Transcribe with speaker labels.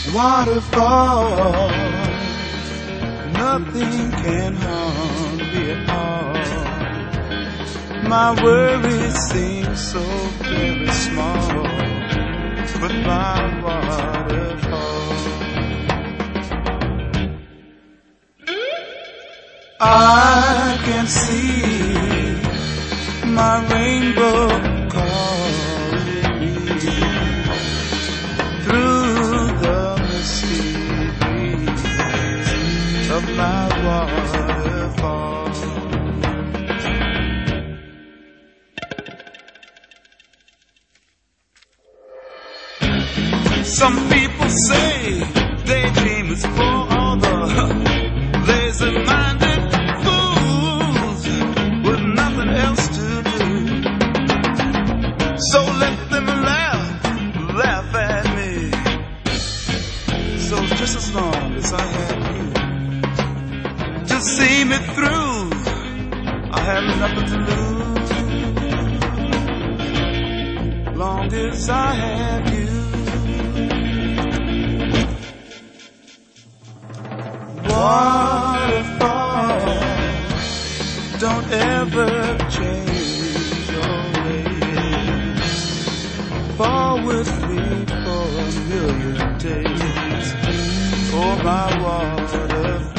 Speaker 1: Waterfall, nothing can harm me at all. My worries seem so very small, but my waterfall, I can see my rainbow calling me through the misty breeze of my waterfall. Some people say daydream is for all the lazy-minded fools with nothing else to do. So let them laugh at me. So just as long as I have you to see me through, I have nothing to lose. Long as I have you. Waterfall, don't ever change your ways. Fall with me for a million days, for my waterfall.